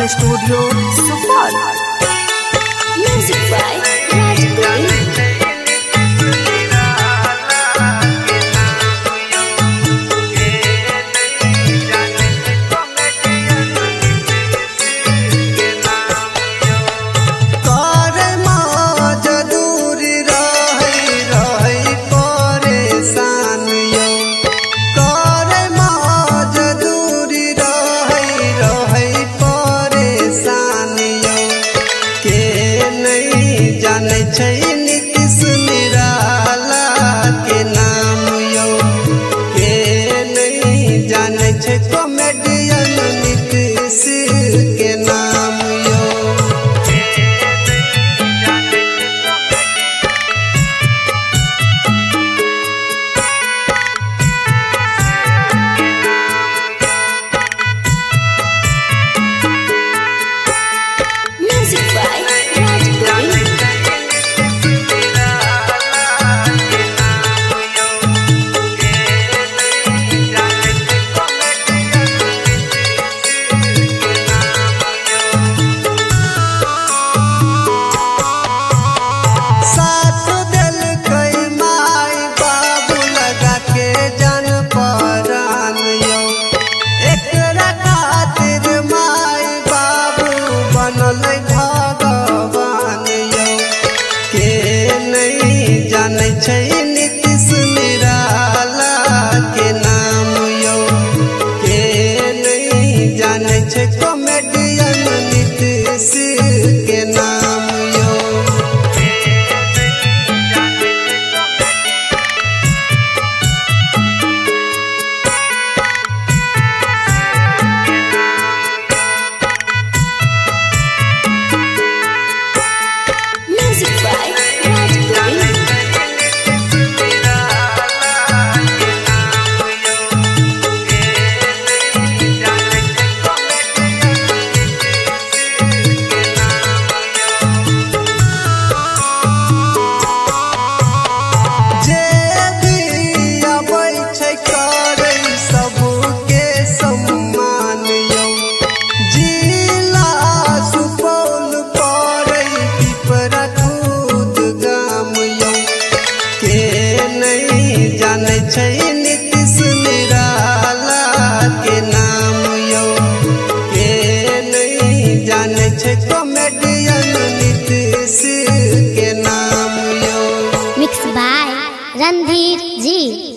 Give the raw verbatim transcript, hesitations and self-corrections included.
Studio Supaul. Music by Rajkumar. Nitish Nirala के नाम यो के नहीं जाने छे कॉमेडियन नीतीश के नाम यो। Music by Rajkumar. नीतीश निराला के नाम यो के नहीं जाने छे कॉमेडियन नीतीश के नाम यो। Music by Rajkumar. नीतीश निराला के नाम यो के नहीं जाने छे कॉमेडियन नीतीश के नाम यो। मिक्स बाय रणधीर जी।